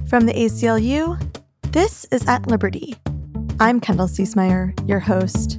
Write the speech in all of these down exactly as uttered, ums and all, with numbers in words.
From the A C L U, this is At Liberty. I'm Kendall Ciesmeyer, your host.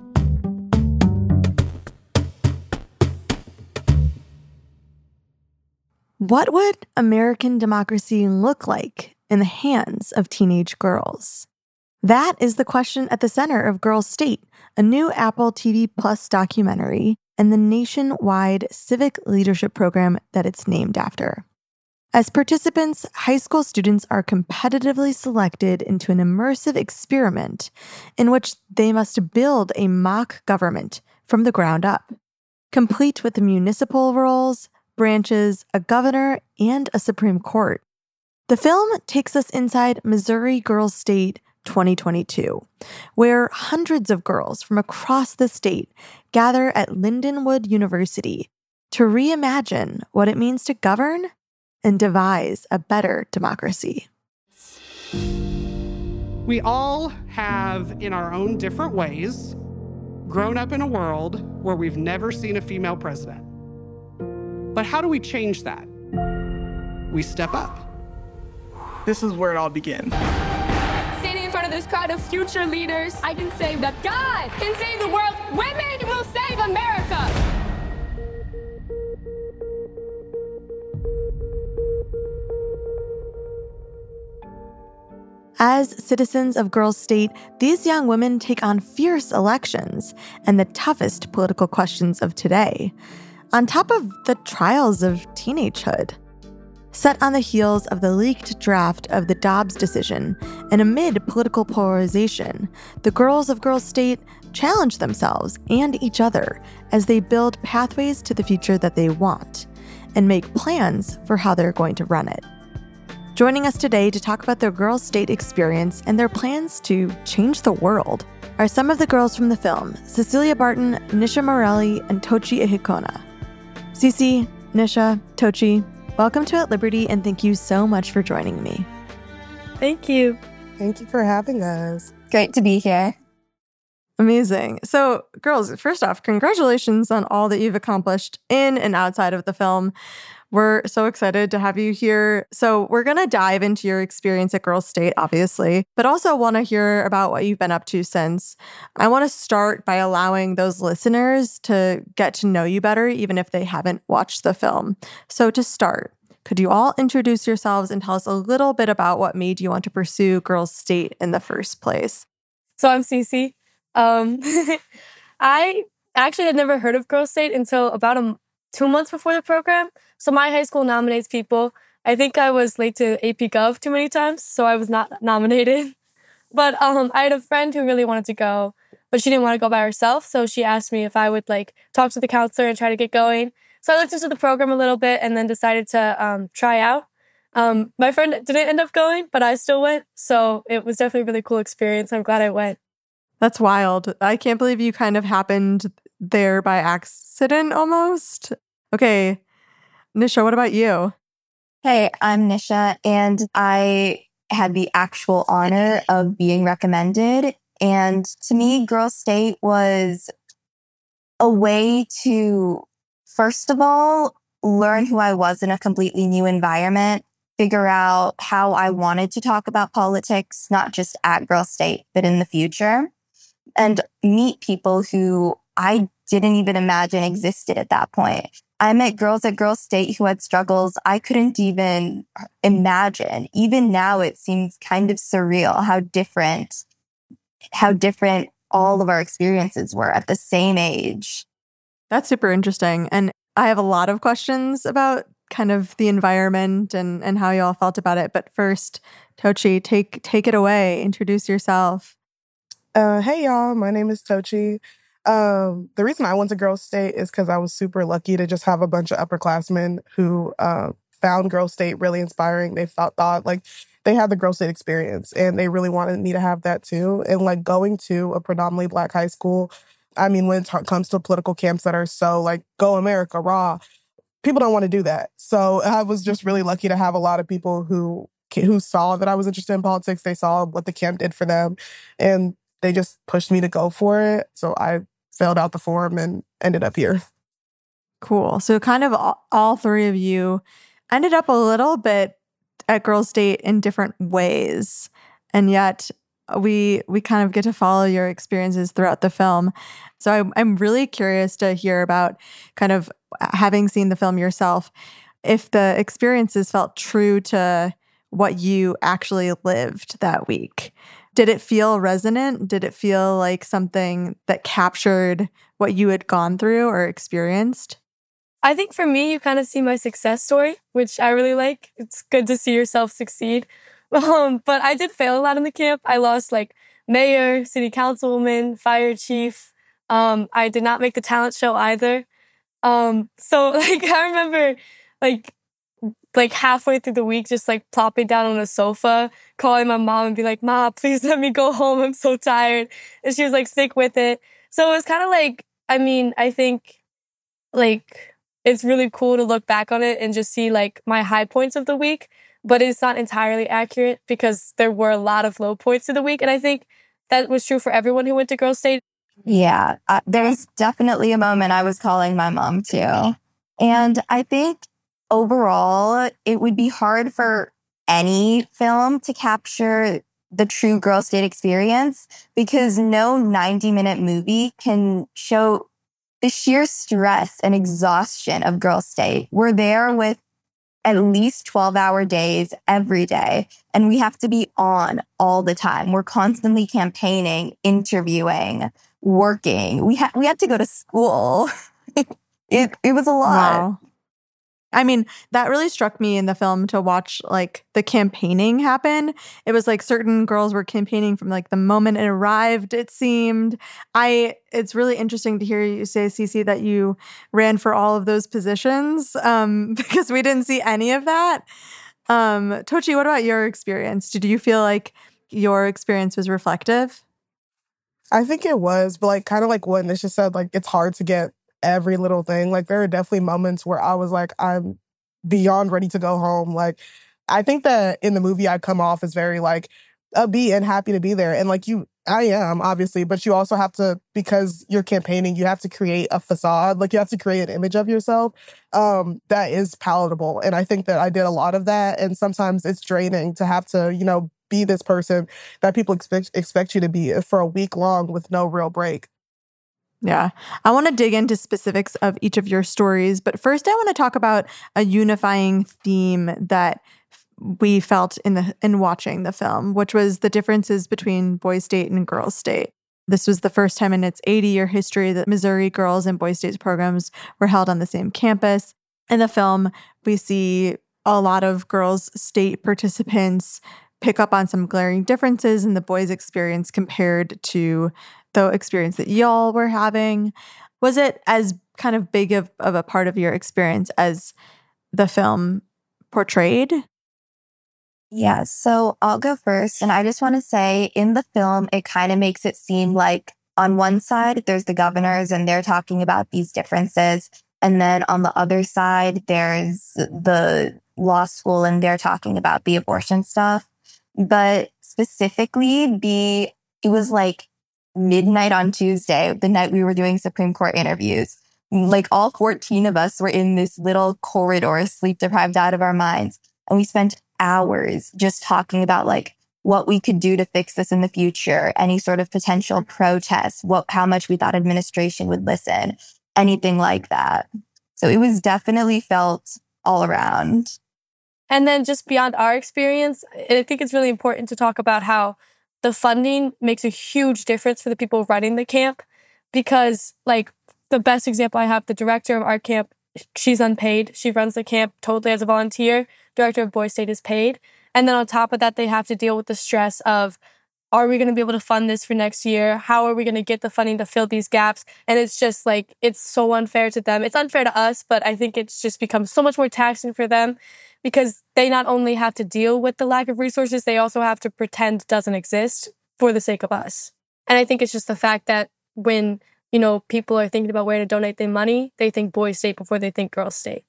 What would American democracy look like in the hands of teenage girls? That is the question at the center of Girls State, a new Apple T V Plus documentary and the nationwide civic leadership program that it's named after. As participants, high school students are competitively selected into an immersive experiment in which they must build a mock government from the ground up, complete with the municipal roles, branches, a governor, and a Supreme Court. The film takes us inside Missouri Girls State twenty twenty-two, where hundreds of girls from across the state gather at Lindenwood University to reimagine what it means to govern and devise a better democracy. We all have, in our own different ways, grown up in a world where we've never seen a female president. But how do we change that? We step up. This is where it all begins. Standing in front of this crowd of future leaders, I can say that God can save the world. Women will save America. As citizens of Girls State, these young women take on fierce elections and the toughest political questions of today, on top of the trials of teenagehood. Set on the heels of the leaked draft of the Dobbs decision and amid political polarization, the girls of Girls State challenge themselves and each other as they build pathways to the future that they want and make plans for how they're going to run it. Joining us today to talk about their Girls State experience and their plans to change the world are some of the girls from the film, Cecilia Barton, Nisha Morelli, and Tochi Ihikona. Cece, Nisha, Tochi, welcome to At Liberty, and thank you so much for joining me. Thank you. Thank you for having us. Great to be here. Amazing. So, girls, first off, congratulations on all that you've accomplished in and outside of the film. We're so excited to have you here. So we're going to dive into your experience at Girls State, obviously, but also want to hear about what you've been up to since. I want to start by allowing those listeners to get to know you better, even if they haven't watched the film. So to start, could you all introduce yourselves and tell us a little bit about what made you want to pursue Girls State in the first place? So I'm Cece. Um, I actually had never heard of Girls State until about a two months before the program. So my high school nominates people. I think I was late to A P Gov too many times, so I was not nominated. But um, I had a friend who really wanted to go, but she didn't want to go by herself. So she asked me if I would like talk to the counselor and try to get going. So I looked into the program a little bit and then decided to um, try out. Um, my friend didn't end up going, but I still went. So it was definitely a really cool experience. I'm glad I went. That's wild. I can't believe you kind of happened there by accident almost. Okay. Nisha, what about you? Hey, I'm Nisha, and I had the actual honor of being recommended. And to me, Girls State was a way to, first of all, learn who I was in a completely new environment, figure out how I wanted to talk about politics, not just at Girls State, but in the future, and meet people who I didn't even imagine existed at that point. I met girls at Girls State who had struggles I couldn't even imagine. Even now, it seems kind of surreal how different, how different all of our experiences were at the same age. That's super interesting. And I have a lot of questions about kind of the environment and, and how you all felt about it. But first, Tochi, take take it away. Introduce yourself. Uh, hey, y'all. My name is Tochi. Um, the reason I went to Girls State is because I was super lucky to just have a bunch of upperclassmen who uh, found Girls State really inspiring. They thought, thought like they had the Girls State experience and they really wanted me to have that too. And like going to a predominantly Black high school, I mean, when it t- comes to political camps that are so like, go America, raw, people don't want to do that. So I was just really lucky to have a lot of people who who saw that I was interested in politics. They saw what the camp did for them and they just pushed me to go for it. So I filled out the form and ended up here. Cool. So kind of all, all three of you ended up a little bit at Girls State in different ways, and yet we we kind of get to follow your experiences throughout the film. So I'm, I'm really curious to hear about, kind of having seen the film yourself, if the experiences felt true to what you actually lived that week. Did it feel resonant? Did it feel like something that captured what you had gone through or experienced? I think for me, you kind of see my success story, which I really like. It's good to see yourself succeed. Um, but I did fail a lot in the camp. I lost like mayor, city councilwoman, fire chief. Um, I did not make the talent show either. Um, so like I remember like like halfway through the week, just like plopping down on a sofa, calling my mom and be like, "Ma, please let me go home. I'm so tired." And she was like, "Stick with it." So it was kind of like, I mean, I think like it's really cool to look back on it and just see like my high points of the week, but it's not entirely accurate because there were a lot of low points of the week. And I think that was true for everyone who went to Girls State. Yeah, uh, there's definitely a moment I was calling my mom too. And I think overall, it would be hard for any film to capture the true Girls State experience because no ninety minute movie can show the sheer stress and exhaustion of Girls State. We're there with at least twelve hour days every day, and we have to be on all the time. We're constantly campaigning, interviewing, working. We had we had to go to school. it it was a lot. Wow. I mean, that really struck me in the film to watch like the campaigning happen. It was like certain girls were campaigning from like the moment it arrived, it seemed. I it's really interesting to hear you say, Cece, that you ran for all of those positions um, because we didn't see any of that. Um, Tochi, what about your experience? Did you feel like your experience was reflective? I think it was, but like kind of like what Nisha said, like it's hard to get every little thing. Like there are definitely moments where I was like, I'm beyond ready to go home. Like I think that in the movie I come off as very like upbeat and happy to be there. And like you, I am obviously, but you also have to, because you're campaigning, you have to create a facade. Like you have to create an image of yourself um, that is palatable. And I think that I did a lot of that. And sometimes it's draining to have to, you know, be this person that people expect expect you to be for a week long with no real break. Yeah. I want to dig into specifics of each of your stories, but first I want to talk about a unifying theme that we felt in the in watching the film, which was the differences between Boys State and Girls State. This was the first time in its eighty-year history that Missouri Girls and Boys State's programs were held on the same campus. In the film, we see a lot of Girls State participants pick up on some glaring differences in the boys' experience compared to the experience that y'all were having. Was it as kind of big of, of a part of your experience as the film portrayed? Yeah, so I'll go first. And I just want to say in the film, it kind of makes it seem like on one side, there's the governors and they're talking about these differences. And then on the other side, there's the law school and they're talking about the abortion stuff. But specifically, the it was like midnight on Tuesday, the night we were doing Supreme Court interviews. Like all fourteen of us were in this little corridor, sleep deprived out of our minds. And we spent hours just talking about like what we could do to fix this in the future, any sort of potential protest, what, how much we thought administration would listen, anything like that. So it was definitely felt all around. And then just beyond our experience, I think it's really important to talk about how the funding makes a huge difference for the people running the camp because, like, the best example I have, the director of our camp, she's unpaid. She runs the camp totally as a volunteer. Director of Boys State is paid. And then on top of that, they have to deal with the stress of, are we going to be able to fund this for next year? How are we going to get the funding to fill these gaps? And it's just like, it's so unfair to them. It's unfair to us, but I think it's just become so much more taxing for them because they not only have to deal with the lack of resources, they also have to pretend it doesn't exist for the sake of us. And I think it's just the fact that when, you know, people are thinking about where to donate their money, they think Boys State before they think Girls State.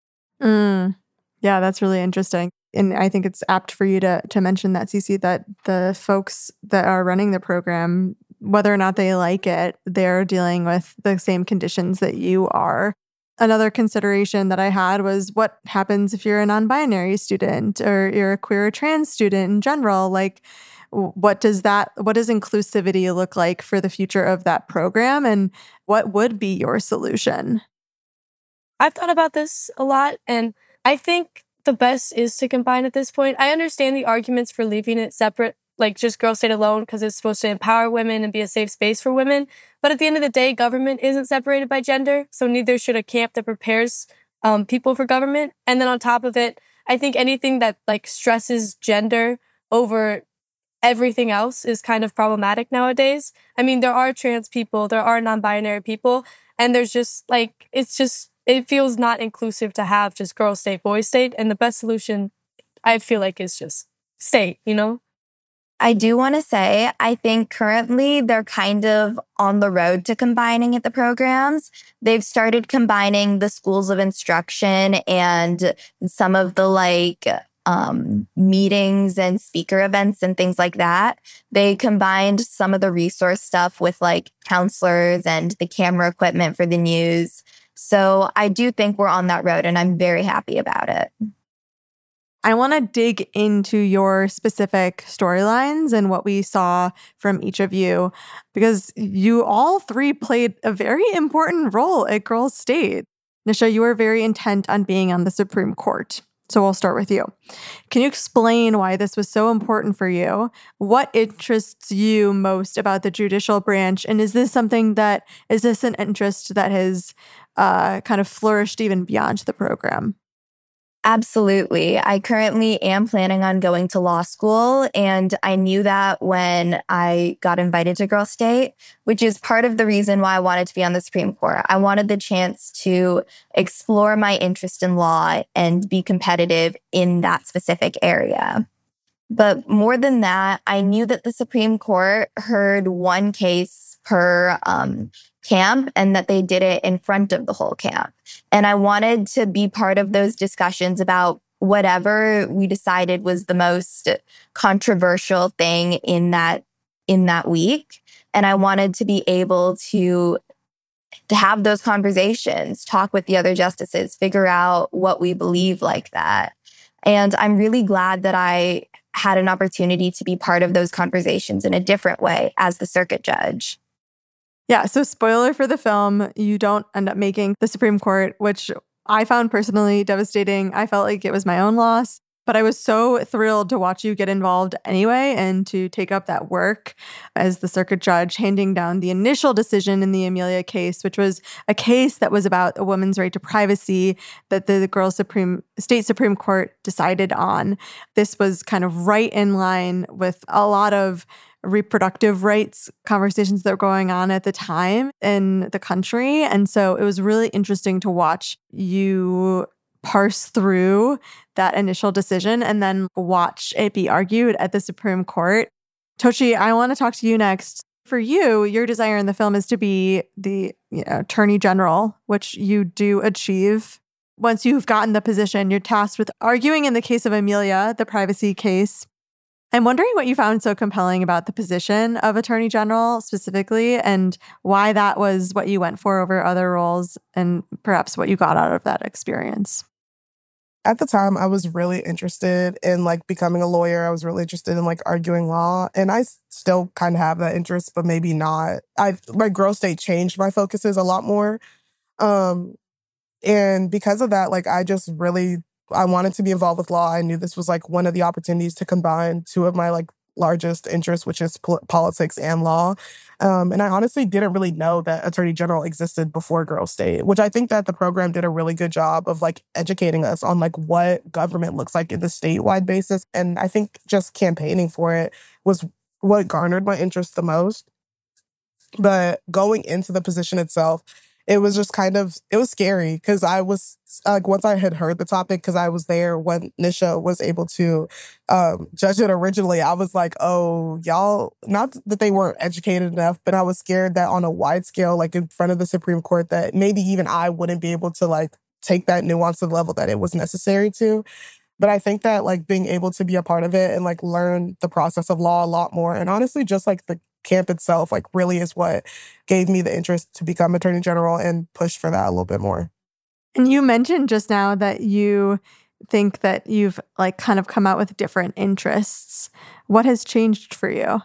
Mm. Yeah, that's really interesting. And I think it's apt for you to to mention that, Cece, that the folks that are running the program, whether or not they like it, they're dealing with the same conditions that you are. Another consideration that I had was what happens if you're a non-binary student or you're a queer or trans student in general? Like, what does that, what does inclusivity look like for the future of that program? And what would be your solution? I've thought about this a lot, and I think the best is to combine at this point. I understand the arguments for leaving it separate, like just Girls State alone, because it's supposed to empower women and be a safe space for women. But at the end of the day, government isn't separated by gender, so neither should a camp that prepares um, people for government. And then on top of it, I think anything that like stresses gender over everything else is kind of problematic nowadays. I mean, there are trans people, there are non-binary people, and there's just like, it's just, it feels not inclusive to have just Girls State, Boys State. And the best solution, I feel like, is just state, you know? I do want to say, I think currently they're kind of on the road to combining at the programs. They've started combining the schools of instruction and some of the like um, meetings and speaker events and things like that. They combined some of the resource stuff with like counselors and the camera equipment for the news. So I do think we're on that road, and I'm very happy about it. I want to dig into your specific storylines and what we saw from each of you, because you all three played a very important role at Girls State. Nisha, you were very intent on being on the Supreme Court. So we'll start with you. Can you explain why this was so important for you? What interests you most about the judicial branch? And is this something that, is this an interest that has uh, kind of flourished even beyond the program? Absolutely. I currently am planning on going to law school, and I knew that when I got invited to Girls State, which is part of the reason why I wanted to be on the Supreme Court. I wanted the chance to explore my interest in law and be competitive in that specific area. But more than that, I knew that the Supreme Court heard one case per um, camp and that they did it in front of the whole camp. And I wanted to be part of those discussions about whatever we decided was the most controversial thing in that in that week. And I wanted to be able to, to have those conversations, talk with the other justices, figure out what we believe like that. And I'm really glad that I had an opportunity to be part of those conversations in a different way as the circuit judge. Yeah, so spoiler for the film, you don't end up making the Supreme Court, which I found personally devastating. I felt like it was my own loss, but I was so thrilled to watch you get involved anyway and to take up that work as the circuit judge, handing down the initial decision in the Amelia case, which was a case that was about a woman's right to privacy that the Girls Supreme State Supreme Court decided on. This was kind of right in line with a lot of reproductive rights conversations that were going on at the time in the country. And so it was really interesting to watch you parse through that initial decision and then watch it be argued at the Supreme Court. Tochi, I want to talk to you next. For you, your desire in the film is to be the you know, Attorney General, which you do achieve. Once you've gotten the position, you're tasked with arguing in the case of Amelia, the privacy case. I'm wondering what you found so compelling about the position of Attorney General specifically, and why that was what you went for over other roles, and perhaps what you got out of that experience. At the time, I was really interested in like becoming a lawyer. I was really interested in like arguing law, and I still kind of have that interest, but maybe not. I my Girls State changed my focuses a lot more, um, and because of that, like I just really. I wanted to be involved with law. I knew this was like one of the opportunities to combine two of my like largest interests, which is pol- politics and law. Um, and I honestly didn't really know that Attorney General existed before Girls State, which I think that the program did a really good job of like educating us on like what government looks like in the statewide basis. And I think just campaigning for it was what garnered my interest the most. But going into the position itself, it was just kind of, it was scary because I was, like, once I had heard the topic, because I was there when Nisha was able to um, judge it originally, I was like, oh, y'all, not that they weren't educated enough, but I was scared that on a wide scale, like in front of the Supreme Court, that maybe even I wouldn't be able to, like, take that nuance to the level that it was necessary to. But I think that, like, being able to be a part of it and, like, learn the process of law a lot more, and honestly, just, like, the camp itself, like, really is what gave me the interest to become Attorney General and push for that a little bit more. And you mentioned just now that you think that you've like kind of come out with different interests. What has changed for you?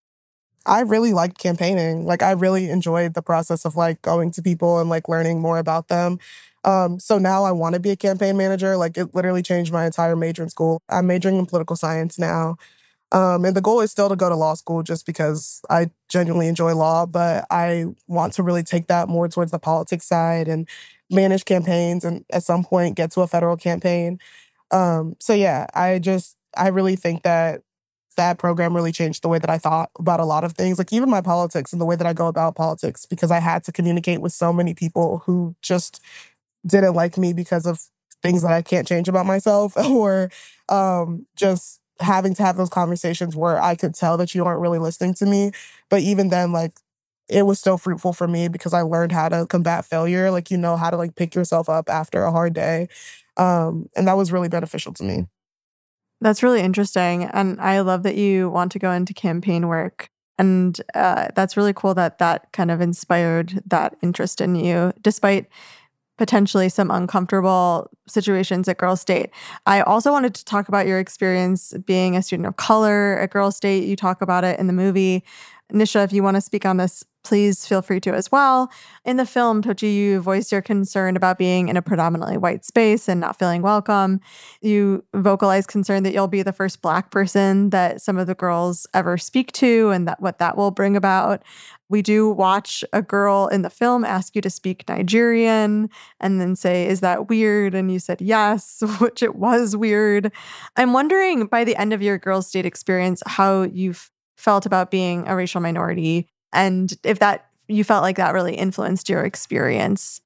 I really liked campaigning. Like, I really enjoyed the process of like going to people and like learning more about them. Um, so now I want to be a campaign manager. Like, it literally changed my entire major in school. I'm majoring in political science now. Um, and the goal is still to go to law school just because I genuinely enjoy law, but I want to really take that more towards the politics side and manage campaigns and at some point get to a federal campaign. Um, so yeah, I just, I really think that that program really changed the way that I thought about a lot of things, like even my politics and the way that I go about politics, because I had to communicate with so many people who just didn't like me because of things that I can't change about myself, or um, just having to have those conversations where I could tell that you aren't really listening to me. But even then, like, it was still fruitful for me because I learned how to combat failure. Like, you know, how to like pick yourself up after a hard day. Um, and that was really beneficial to me. That's really interesting. And I love that you want to go into campaign work. And uh, that's really cool that that kind of inspired that interest in you, despite potentially some uncomfortable situations at Girls State. I also wanted to talk about your experience being a student of color at Girls State. You talk about it in the movie. Nisha, if you want to speak on this, please feel free to as well. In the film, Tochi, you voice your concern about being in a predominantly white space and not feeling welcome. You vocalize concern that you'll be the first Black person that some of the girls ever speak to and that what that will bring about. We do watch a girl in the film ask you to speak Nigerian and then say, is that weird? And you said yes, which it was weird. I'm wondering, by the end of your Girls State experience, how you've felt about being a racial minority and if that you felt like that really influenced your experience.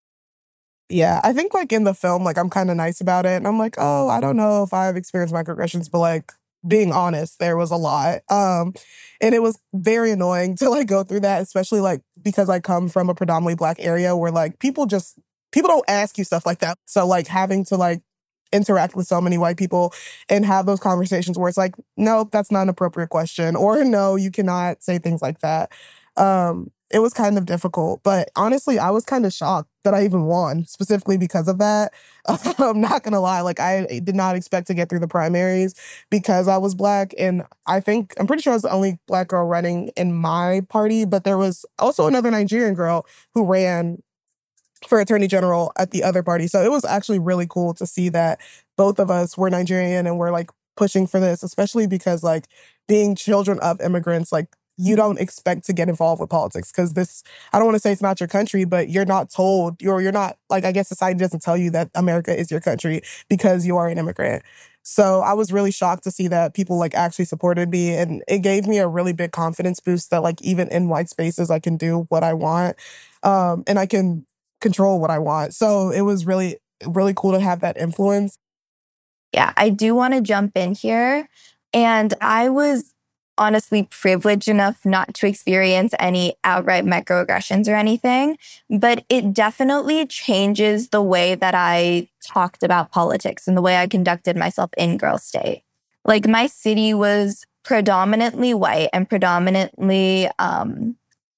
Yeah, I think like in the film, like I'm kind of nice about it. And I'm like, oh, I don't know if I've experienced microaggressions, but like being honest, there was a lot. Um, and it was very annoying to like go through that, especially like because I come from a predominantly Black area where like people just, people don't ask you stuff like that. So like having to like interact with so many white people and have those conversations where it's like, no, that's not an appropriate question, or no, you cannot say things like that. Um, it was kind of difficult, but honestly, I was kind of shocked that I even won specifically because of that. I'm not gonna lie, like I did not expect to get through the primaries because I was Black, and I think, I'm pretty sure I was the only Black girl running in my party, but there was also another Nigerian girl who ran for Attorney General at the other party. So it was actually really cool to see that both of us were Nigerian and we're like pushing for this, especially because like being children of immigrants, like you don't expect to get involved with politics because this, I don't want to say it's not your country, but you're not told, you're, you're not, like, I guess society doesn't tell you that America is your country because you are an immigrant. So I was really shocked to see that people like actually supported me, and it gave me a really big confidence boost that like even in white spaces, I can do what I want um, and I can control what I want. So it was really, really cool to have that influence. Yeah, I do want to jump in here. And I was honestly privileged enough not to experience any outright microaggressions or anything, but it definitely changes the way that I talked about politics and the way I conducted myself in Girls State. Like, my city was predominantly white and predominantly um,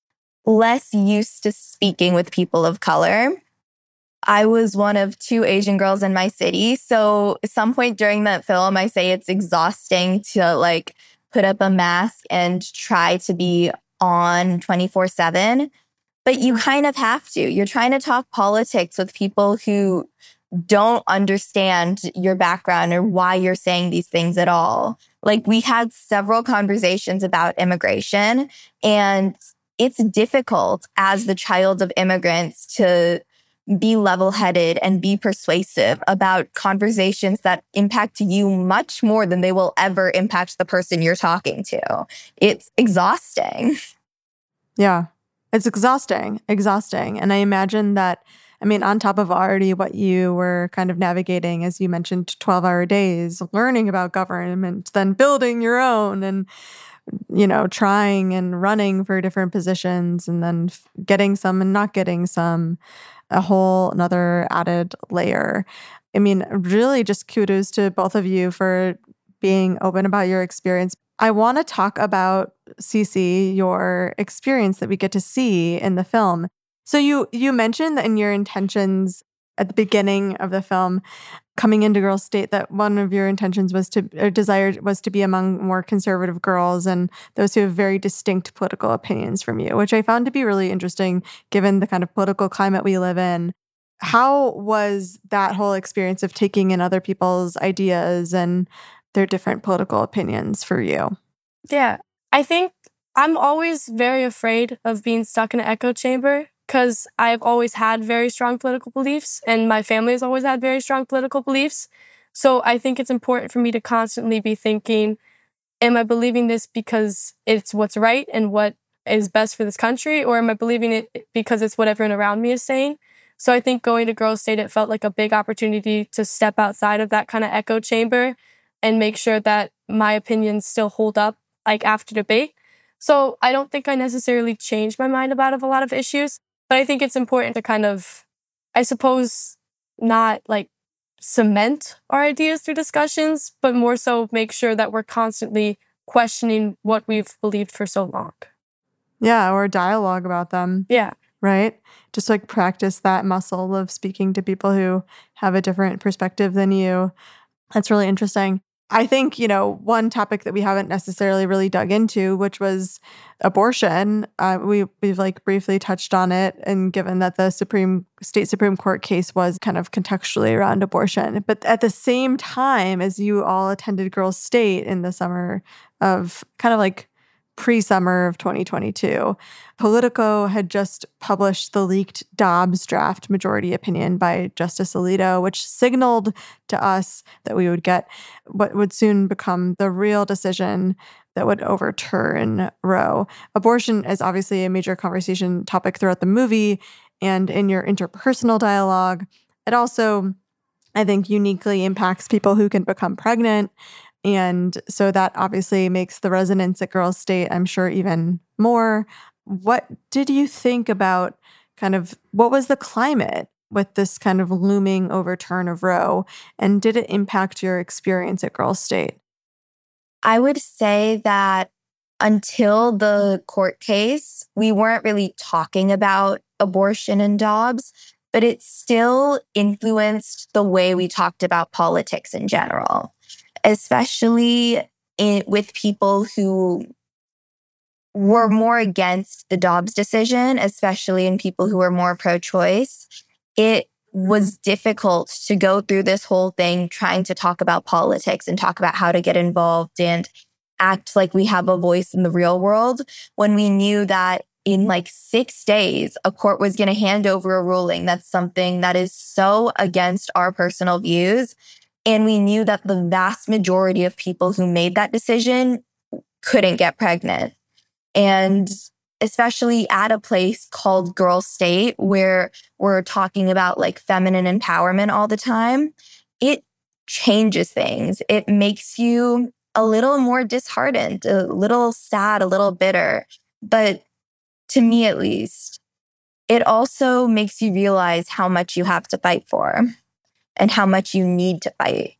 less used to speaking with people of color. I was one of two Asian girls in my city. So at some point during that film, I say it's exhausting to like put up a mask and try to be on twenty-four seven. But you kind of have to. You're trying to talk politics with people who don't understand your background or why you're saying these things at all. Like, we had several conversations about immigration, and it's difficult as the child of immigrants to be level-headed and be persuasive about conversations that impact you much more than they will ever impact the person you're talking to. It's exhausting. Yeah, it's exhausting, exhausting. And I imagine that, I mean, on top of already what you were kind of navigating, as you mentioned, twelve-hour days, learning about government, then building your own and, you know, trying and running for different positions and then getting some and not getting some, a whole another added layer. I mean, really just kudos to both of you for being open about your experience. I want to talk about, Cece, your experience that we get to see in the film. So you you mentioned that in your intentions at the beginning of the film, coming into Girls State, that one of your intentions was to, or desire was to be among more conservative girls and those who have very distinct political opinions from you, which I found to be really interesting given the kind of political climate we live in. How was that whole experience of taking in other people's ideas and their different political opinions for you? Yeah, I think I'm always very afraid of being stuck in an echo chamber because I've always had very strong political beliefs and my family has always had very strong political beliefs. So I think it's important for me to constantly be thinking, am I believing this because it's what's right and what is best for this country, or am I believing it because it's what everyone around me is saying? So I think going to Girls State, it felt like a big opportunity to step outside of that kind of echo chamber and make sure that my opinions still hold up like after debate. So I don't think I necessarily changed my mind about a lot of issues, but I think it's important to kind of, I suppose, not like cement our ideas through discussions, but more so make sure that we're constantly questioning what we've believed for so long. Yeah, or dialogue about them. Yeah. Right? Just like practice that muscle of speaking to people who have a different perspective than you. That's really interesting. I think, you know, one topic that we haven't necessarily really dug into, which was abortion. Uh, we, we've like briefly touched on it, and given that the Supreme State Supreme Court case was kind of contextually around abortion. But at the same time as you all attended Girls State in the summer of kind of like pre-summer of twenty twenty-two, Politico had just published the leaked Dobbs draft majority opinion by Justice Alito, which signaled to us that we would get what would soon become the real decision that would overturn Roe. Abortion is obviously a major conversation topic throughout the movie and in your interpersonal dialogue. It also, I think, uniquely impacts people who can become pregnant. And so that obviously makes the resonance at Girls State, I'm sure, even more. What did you think about kind of what was the climate with this kind of looming overturn of Roe? And did it impact your experience at Girls State? I would say that until the court case, we weren't really talking about abortion and Dobbs, but it still influenced the way we talked about politics in general. Especially in, with people who were more against the Dobbs decision, especially in people who were more pro-choice. It was difficult to go through this whole thing trying to talk about politics and talk about how to get involved and act like we have a voice in the real world when we knew that in like six days, a court was going to hand over a ruling that's something that is so against our personal views. And we knew that the vast majority of people who made that decision couldn't get pregnant. And especially at a place called Girls State, where we're talking about like feminine empowerment all the time, it changes things. It makes you a little more disheartened, a little sad, a little bitter. But to me, at least, it also makes you realize how much you have to fight for and how much you need to fight.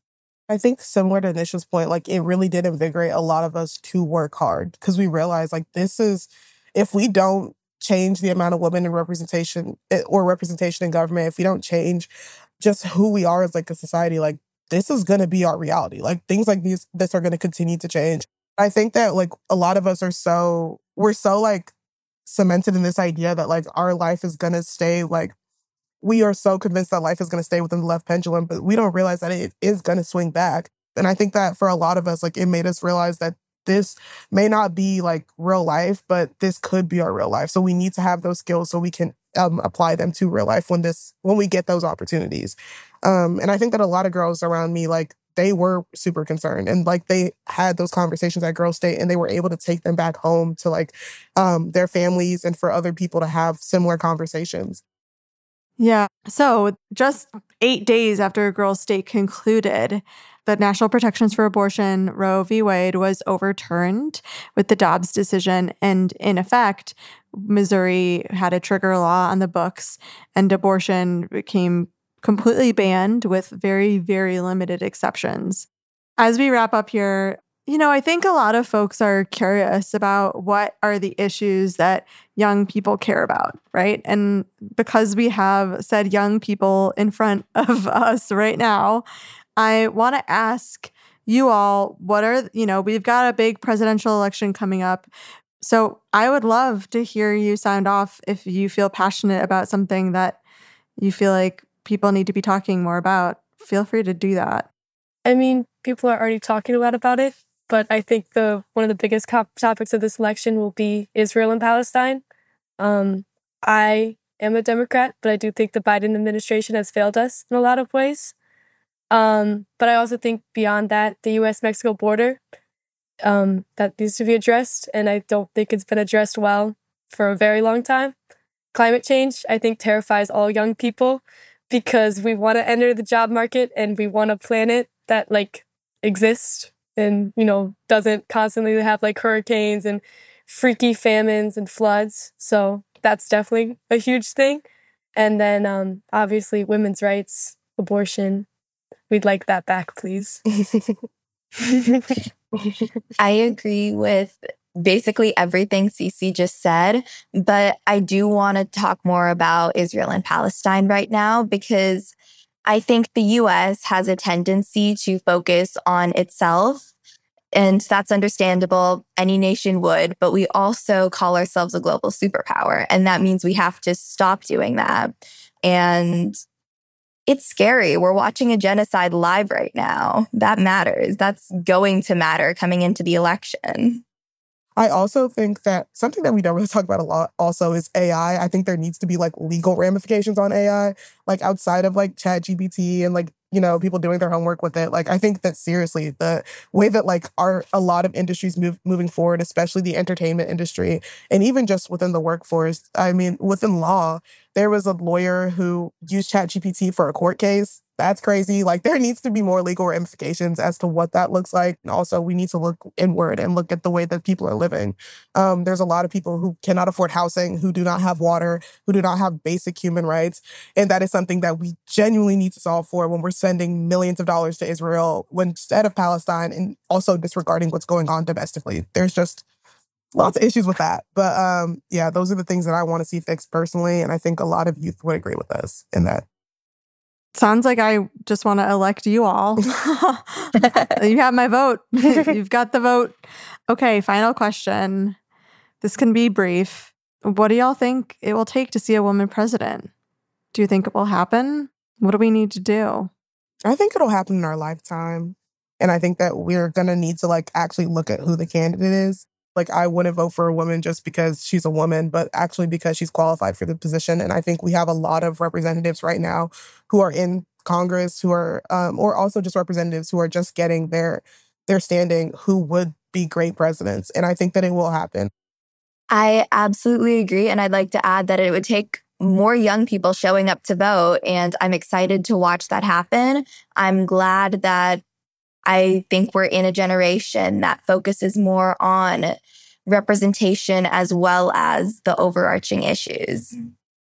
I think similar to Nisha's point, like it really did invigorate a lot of us to work hard because we realized like this is, if we don't change the amount of women in representation or representation in government, if we don't change just who we are as like a society, like this is going to be our reality. Like things like these, this are going to continue to change. I think that like a lot of us are so, we're so like cemented in this idea that like our life is going to stay like, we are so convinced that life is going to stay within the left pendulum, but we don't realize that it is going to swing back. And I think that for a lot of us, like it made us realize that this may not be like real life, but this could be our real life. So we need to have those skills so we can um, apply them to real life when this, when we get those opportunities. Um, and I think that a lot of girls around me, like they were super concerned and like they had those conversations at Girls State and they were able to take them back home to like um, their families and for other people to have similar conversations. Yeah. So just eight days after Girls State concluded, the National Protections for Abortion, Roe v. Wade, was overturned with the Dobbs decision. And in effect, Missouri had a trigger law on the books and abortion became completely banned with very, very limited exceptions. As we wrap up here, You know, I think a lot of folks are curious about what are the issues that young people care about, right? And because we have said young people in front of us right now, I want to ask you all, what are, you know, we've got a big presidential election coming up. So I would love to hear you sound off if you feel passionate about something that you feel like people need to be talking more about. Feel free to do that. I mean, people are already talking a lot about it, but I think the one of the biggest co- topics of this election will be Israel and Palestine. Um, I am a Democrat, but I do think the Biden administration has failed us in a lot of ways. Um, but I also think beyond that, the U S Mexico border, um, that needs to be addressed, and I don't think it's been addressed well for a very long time. Climate change, I think, terrifies all young people because we want to enter the job market and we want a planet that like exists and, you know, doesn't constantly have like hurricanes and freaky famines and floods. So that's definitely a huge thing. And then um, obviously women's rights, abortion. We'd like that back, please. I agree with basically everything Cece just said, but I do want to talk more about Israel and Palestine right now because I think the U S has a tendency to focus on itself, and that's understandable. Any nation would, but we also call ourselves a global superpower, and that means we have to stop doing that. And it's scary. We're watching a genocide live right now. That matters. That's going to matter coming into the election. I also think that something that we don't really talk about a lot also is A I. I think there needs to be like legal ramifications on A I, like outside of like ChatGPT and like, you know, people doing their homework with it. Like, I think that seriously, the way that like our a lot of industries move moving forward, especially the entertainment industry, and even just within the workforce, I mean, within law, there was a lawyer who used ChatGPT for a court case. That's crazy. Like, there needs to be more legal ramifications as to what that looks like. And also, we need to look inward and look at the way that people are living. Um, there's a lot of people who cannot afford housing, who do not have water, who do not have basic human rights. And that is something that we genuinely need to solve for when we're sending millions of dollars to Israel when instead of Palestine, and also disregarding what's going on domestically. There's just lots of issues with that. But um, yeah, those are the things that I want to see fixed personally. And I think a lot of youth would agree with us in that. Sounds like I just want to elect you all. You have my vote. You've got the vote. Okay, final question. This can be brief. What do y'all think it will take to see a woman president? Do you think it will happen? What do we need to do? I think it'll happen in our lifetime. And I think that we're going to need to like actually look at who the candidate is. Like, I wouldn't vote for a woman just because she's a woman, but actually because she's qualified for the position. And I think we have a lot of representatives right now who are in Congress, who are, um, or also just representatives who are just getting their their standing, who would be great presidents. And I think that it will happen. I absolutely agree. And I'd like to add that it would take more young people showing up to vote. And I'm excited to watch that happen. I'm glad that I think we're in a generation that focuses more on representation as well as the overarching issues.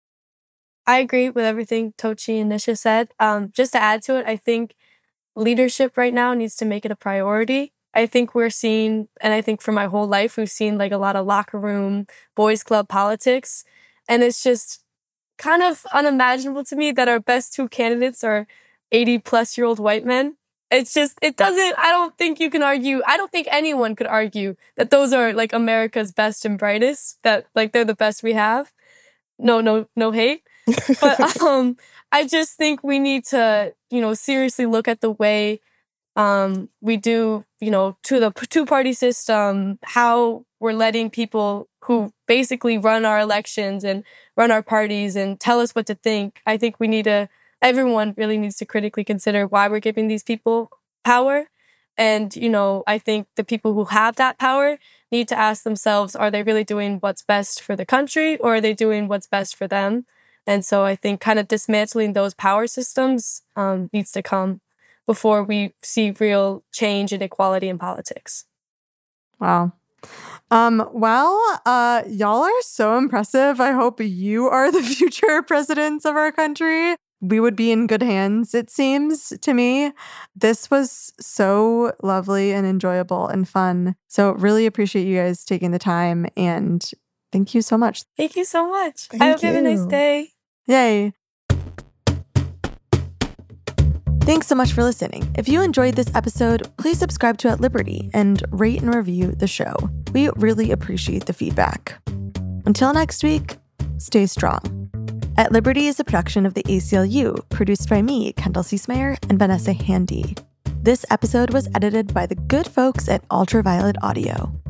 I agree with everything Tochi and Nisha said. Um, just to add to it, I think leadership right now needs to make it a priority. I think we're seeing, and I think for my whole life, we've seen like a lot of locker room, boys club politics. And it's just kind of unimaginable to me that our best two candidates are eighty plus year old white men. It's just, it doesn't, I don't think you can argue, I don't think anyone could argue that those are like America's best and brightest, that like they're the best we have. No, no, no hate. But um, I just think we need to, you know, seriously look at the way um, we do, you know, to the two-party system, how we're letting people who basically run our elections and run our parties and tell us what to think. I think we need to, everyone really needs to critically consider why we're giving these people power. And, you know, I think the people who have that power need to ask themselves, are they really doing what's best for the country, or are they doing what's best for them? And so I think kind of dismantling those power systems um, needs to come before we see real change and equality in politics. Wow. Um, well, uh, y'all are so impressive. I hope you are the future presidents of our country. we would be in good hands, it seems to me. This was so lovely and enjoyable and fun. So really appreciate you guys taking the time, and thank you so much. Thank you so much. Thank I hope you have a nice you. day. Yay. Thanks so much for listening. If you enjoyed this episode, please subscribe to At Liberty and rate and review the show. We really appreciate the feedback. Until next week, stay strong. At Liberty is a production of the A C L U, produced by me, Kendall Ciesmeyer, and Vanessa Handy. This episode was edited by the good folks at Ultraviolet Audio.